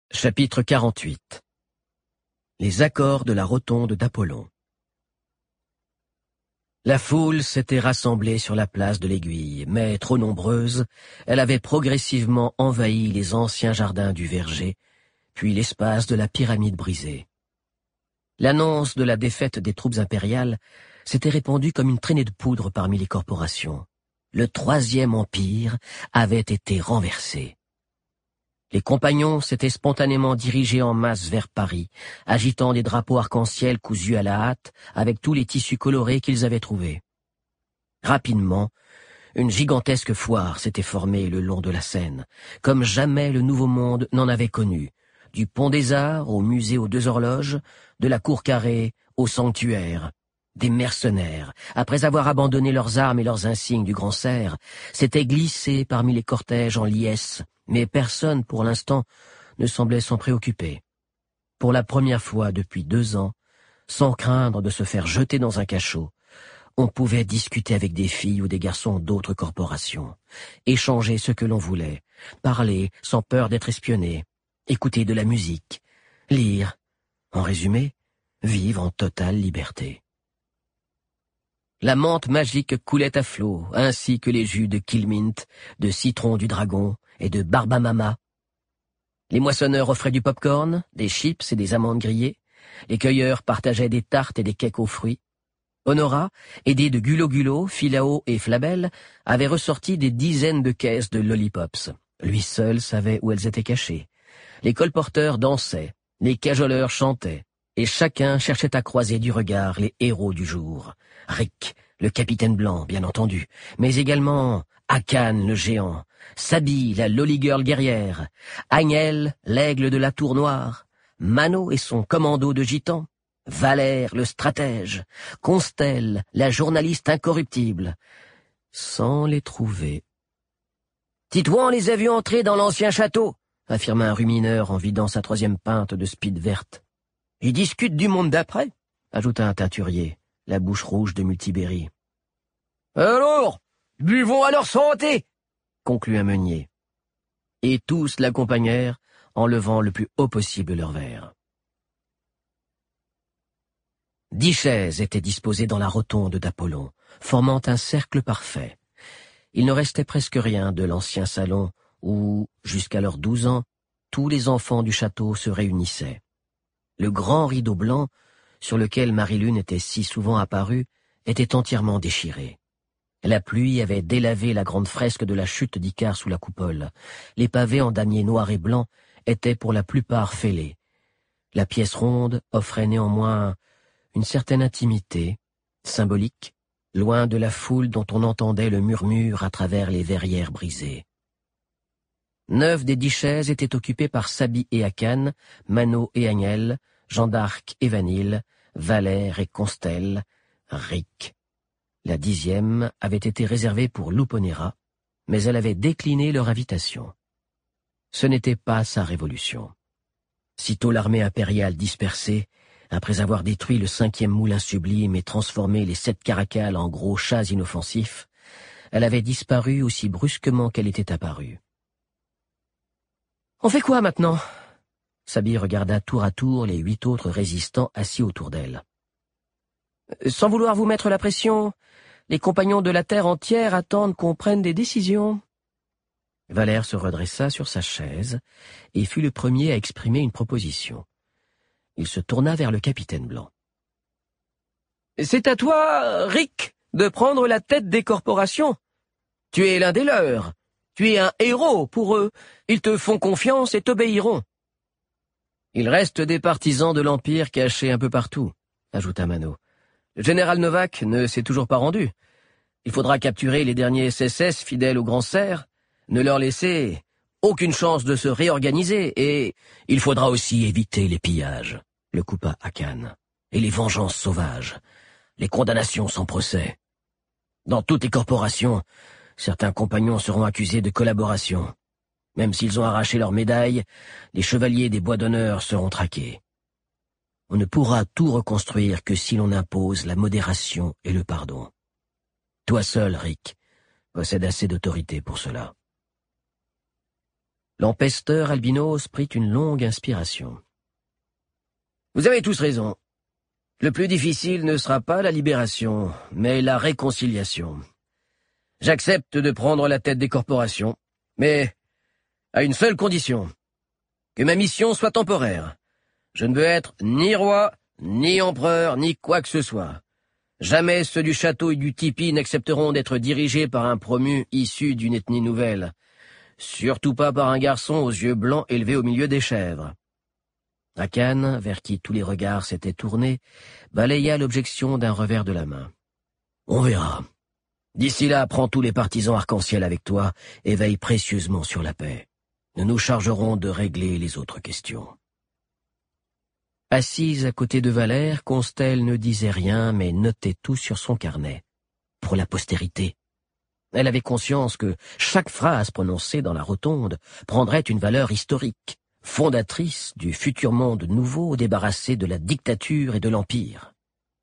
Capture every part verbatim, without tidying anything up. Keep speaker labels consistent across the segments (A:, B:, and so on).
A: Chapitre quarante-huit. Les accords de la rotonde d'Apollon. La foule s'était rassemblée sur la place de l'Aiguille, mais trop nombreuse, elle avait progressivement envahi les anciens jardins du verger, puis l'espace de la pyramide brisée. L'annonce de la défaite des troupes impériales s'était répandue comme une traînée de poudre parmi les corporations. Le Troisième Empire avait été renversé. Les compagnons s'étaient spontanément dirigés en masse vers Paris, agitant des drapeaux arc-en-ciel cousus à la hâte avec tous les tissus colorés qu'ils avaient trouvés. Rapidement, une gigantesque foire s'était formée le long de la Seine, comme jamais le Nouveau Monde n'en avait connu, du Pont des Arts au musée aux Deux Horloges, de la Cour Carrée au sanctuaire. Des mercenaires, après avoir abandonné leurs armes et leurs insignes du grand cerf, s'étaient glissés parmi les cortèges en liesse, mais personne, pour l'instant, ne semblait s'en préoccuper. Pour la première fois depuis deux ans, sans craindre de se faire jeter dans un cachot, on pouvait discuter avec des filles ou des garçons d'autres corporations, échanger ce que l'on voulait, parler sans peur d'être espionné, écouter de la musique, lire, en résumé, vivre en totale liberté. La menthe magique coulait à flot, ainsi que les jus de Kilmint, de citron du dragon et de barbamama. Les moissonneurs offraient du pop-corn, des chips et des amandes grillées. Les cueilleurs partageaient des tartes et des cakes aux fruits. Honora, aidée de Gulo-Gulo, Philao et Flabelle, avait ressorti des dizaines de caisses de lollipops. Lui seul savait où elles étaient cachées. Les colporteurs dansaient, les cajoleurs chantaient, et chacun cherchait à croiser du regard les héros du jour. Rick, le capitaine blanc, bien entendu, mais également Akan, le géant, Sabi, la lolly-girl guerrière, Agnel, l'aigle de la tour noire, Mano et son commando de gitans, Valère, le stratège, Constelle, la journaliste incorruptible, sans les trouver. « Titouan les a vus entrer dans l'ancien château », affirma un rumineur en vidant sa troisième pinte de speed verte. « Ils discutent du monde d'après », ajouta un teinturier, la bouche rouge de Multiberry. « Alors, buvons à leur santé !» conclut un meunier. Et tous l'accompagnèrent en levant le plus haut possible leur verre. Dix chaises étaient disposées dans la rotonde d'Apollon, formant un cercle parfait. Il ne restait presque rien de l'ancien salon où, jusqu'à leurs douze ans, tous les enfants du château se réunissaient. Le grand rideau blanc, sur lequel Marie-Lune était si souvent apparue, était entièrement déchiré. La pluie avait délavé la grande fresque de la chute d'Icare sous la coupole. Les pavés en damier noir et blanc étaient pour la plupart fêlés. La pièce ronde offrait néanmoins une certaine intimité, symbolique, loin de la foule dont on entendait le murmure à travers les verrières brisées. Neuf des dix chaises étaient occupées par Sabi et Akan, Mano et Agnel, Jeanne d'Arc et Vanille, Valère et Constelle, Rick. La dixième avait été réservée pour Luponera, mais elle avait décliné leur invitation. Ce n'était pas sa révolution. Sitôt l'armée impériale dispersée, après avoir détruit le cinquième moulin sublime et transformé les sept caracals en gros chats inoffensifs, elle avait disparu aussi brusquement qu'elle était apparue. « On fait quoi maintenant ?» Sabi regarda tour à tour les huit autres résistants assis autour d'elle. « Sans vouloir vous mettre la pression, les compagnons de la terre entière attendent qu'on prenne des décisions. » Valère se redressa sur sa chaise et fut le premier à exprimer une proposition. Il se tourna vers le capitaine blanc. « C'est à toi, Rick, de prendre la tête des corporations. Tu es l'un des leurs. Tu es un héros pour eux. Ils te font confiance et t'obéiront. » « Il reste des partisans de l'Empire cachés un peu partout, » ajouta Mano. « Le général Novak ne s'est toujours pas rendu. Il faudra capturer les derniers S S S fidèles au grand cerf, ne leur laisser aucune chance de se réorganiser, et il faudra aussi éviter les pillages, » le coupa Akan, « et les vengeances sauvages, les condamnations sans procès. Dans toutes les corporations, certains compagnons seront accusés de collaboration. Même s'ils ont arraché leur médaille, les chevaliers des bois d'honneur seront traqués. On ne pourra tout reconstruire que si l'on impose la modération et le pardon. Toi seul, Rick, possède assez d'autorité pour cela. L'empesteur albinos prit une longue inspiration. « Vous avez tous raison. Le plus difficile ne sera pas la libération, mais la réconciliation. J'accepte de prendre la tête des corporations, mais à une seule condition. Que ma mission soit temporaire. Je ne veux être ni roi, ni empereur, ni quoi que ce soit. Jamais ceux du château et du tipi n'accepteront d'être dirigés par un promu issu d'une ethnie nouvelle. Surtout pas par un garçon aux yeux blancs élevé au milieu des chèvres. » Akan, vers qui tous les regards s'étaient tournés, balaya l'objection d'un revers de la main. « On verra. D'ici là, prends tous les partisans arc-en-ciel avec toi et veille précieusement sur la paix. Nous nous chargerons de régler les autres questions. » Assise à côté de Valère, Constel ne disait rien, mais notait tout sur son carnet. Pour la postérité. Elle avait conscience que chaque phrase prononcée dans la rotonde prendrait une valeur historique, fondatrice du futur monde nouveau débarrassé de la dictature et de l'empire.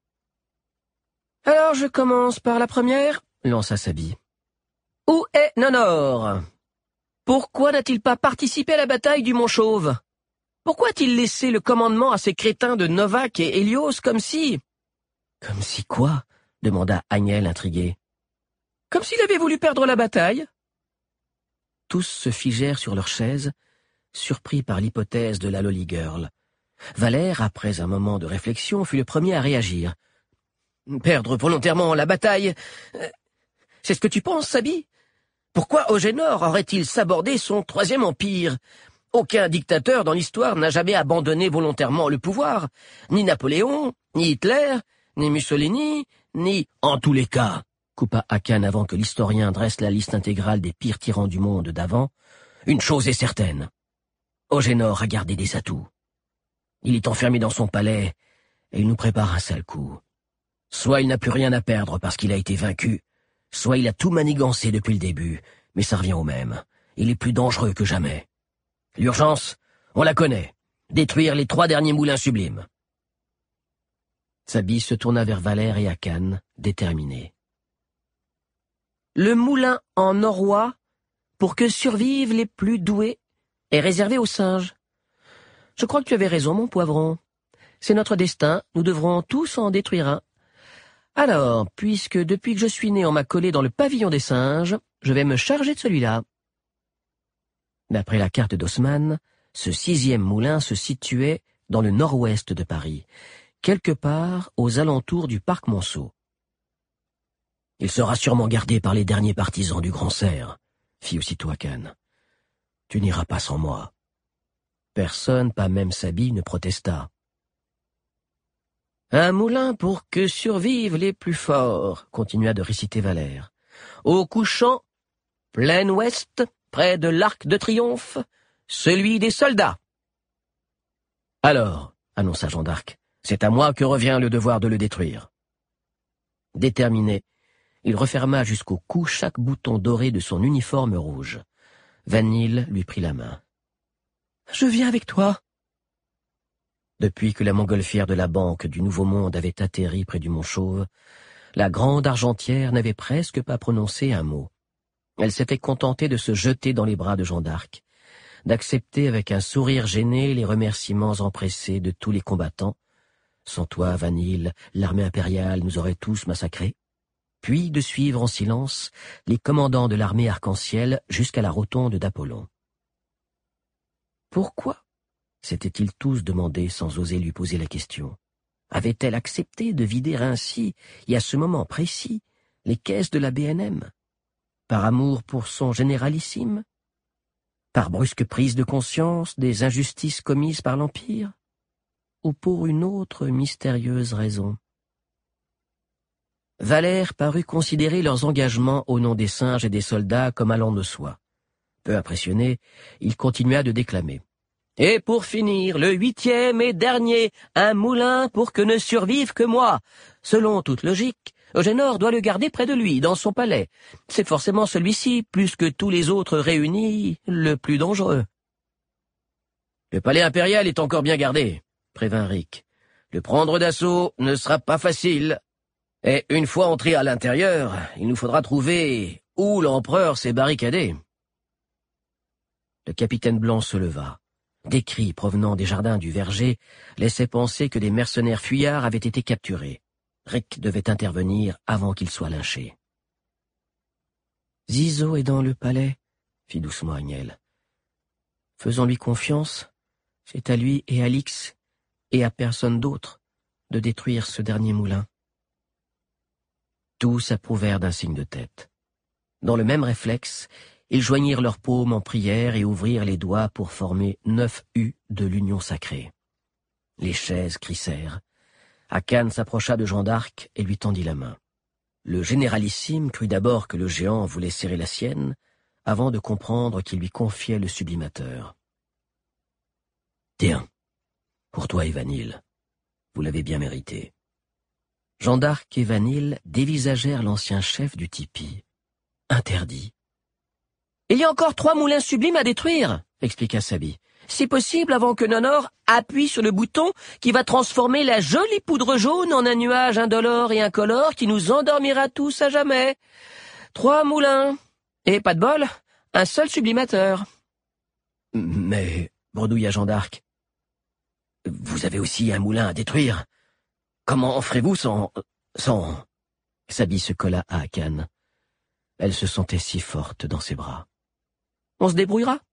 A: « Alors je commence par la première » lança Sabi. « Où est Nonor? Pourquoi n'a-t-il pas participé à la bataille du Mont Chauve? Pourquoi a-t-il laissé le commandement à ces crétins de Novak et Hélios comme si... »« Comme si quoi ?» demanda Agnel intrigué. « Comme s'il avait voulu perdre la bataille. » Tous se figèrent sur leurs chaises, surpris par l'hypothèse de la Lolly Girl. Valère, après un moment de réflexion, fut le premier à réagir. « Perdre volontairement la bataille... C'est ce que tu penses, Sabi? Pourquoi Ogénor aurait-il sabordé son troisième empire? Aucun dictateur dans l'histoire n'a jamais abandonné volontairement le pouvoir. Ni Napoléon, ni Hitler, ni Mussolini, ni... En tous les cas, coupa Akan avant que l'historien dresse la liste intégrale des pires tyrans du monde d'avant, une chose est certaine. Ogénor a gardé des atouts. Il est enfermé dans son palais et il nous prépare un sale coup. Soit il n'a plus rien à perdre parce qu'il a été vaincu, soit il a tout manigancé depuis le début, mais ça revient au même. Il est plus dangereux que jamais. L'urgence, on la connaît. Détruire les trois derniers moulins sublimes. Sabi se tourna vers Valère et Akan, déterminé. Le moulin en norrois, pour que survivent les plus doués, est réservé aux singes. Je crois que tu avais raison, mon poivron. C'est notre destin, nous devrons tous en détruire un. Alors, puisque depuis que je suis né on m'a collé dans le pavillon des singes, je vais me charger de celui-là. D'après la carte d'Haussmann, ce sixième moulin se situait dans le nord-ouest de Paris, quelque part aux alentours du parc Monceau. « Il sera sûrement gardé par les derniers partisans du Grand Cerf, » fit aussitôt Akan. « Tu n'iras pas sans moi. » Personne, pas même Sabi, ne protesta. « Un moulin pour que survivent les plus forts, » continua de réciter Valère. « Au couchant, plein ouest, près de l'Arc de Triomphe, celui des soldats. »« Alors, » annonça Jean d'Arc, « c'est à moi que revient le devoir de le détruire. » Déterminé, il referma jusqu'au cou chaque bouton doré de son uniforme rouge. Vanille lui prit la main. « Je viens avec toi. » Depuis que la montgolfière de la Banque du Nouveau Monde avait atterri près du Mont Chauve, la grande argentière n'avait presque pas prononcé un mot. Elle s'était contentée de se jeter dans les bras de Jean d'Arc, d'accepter avec un sourire gêné les remerciements empressés de tous les combattants. Sans toi, Vanille, l'armée impériale nous aurait tous massacrés. Puis de suivre en silence les commandants de l'armée arc-en-ciel jusqu'à la rotonde d'Apollon. Pourquoi s'étaient-ils tous demandé sans oser lui poser la question? Avait-elle accepté de vider ainsi, et à ce moment précis, les caisses de la B N M? Par amour pour son généralissime? Par brusque prise de conscience des injustices commises par l'Empire? Ou pour une autre mystérieuse raison? Valère parut considérer leurs engagements au nom des singes et des soldats comme allant de soi. Peu impressionné, il continua de déclamer. « Et pour finir, le huitième et dernier, un moulin pour que ne survive que moi. Selon toute logique, Ogénor doit le garder près de lui, dans son palais. C'est forcément celui-ci, plus que tous les autres réunis, le plus dangereux. »« Le palais impérial est encore bien gardé, » prévint Rick. « Le prendre d'assaut ne sera pas facile. Et une fois entré à l'intérieur, il nous faudra trouver où l'empereur s'est barricadé. » Le capitaine Blanc se leva. Des cris provenant des jardins du verger laissaient penser que des mercenaires fuyards avaient été capturés. Rick devait intervenir avant qu'il soit lynché. « Zizo est dans le palais », fit doucement Agnelle. « Faisons-lui confiance, c'est à lui et à Alix, et à personne d'autre, de détruire ce dernier moulin. » Tous approuvèrent d'un signe de tête. Dans le même réflexe, ils joignirent leurs paumes en prière et ouvrirent les doigts pour former neuf U de l'union sacrée. Les chaises crissèrent. Akan s'approcha de Jean d'Arc et lui tendit la main. Le généralissime crut d'abord que le géant voulait serrer la sienne, avant de comprendre qu'il lui confiait le sublimateur. « Tiens, pour toi et Vanille, vous l'avez bien mérité. » Jean d'Arc et Vanille dévisagèrent l'ancien chef du tipi. Interdit. « Il y a encore trois moulins sublimes à détruire, » expliqua Sabi. « Si possible avant que Nonor appuie sur le bouton qui va transformer la jolie poudre jaune en un nuage indolore et incolore qui nous endormira tous à jamais. Trois moulins. Et pas de bol, un seul sublimateur. »« Mais, » bredouilla Jean d'Arc, « vous avez aussi un moulin à détruire. Comment ferez-vous sans... sans... » Sabi se colla à Akan. Elle se sentait si forte dans ses bras. « On se débrouillera.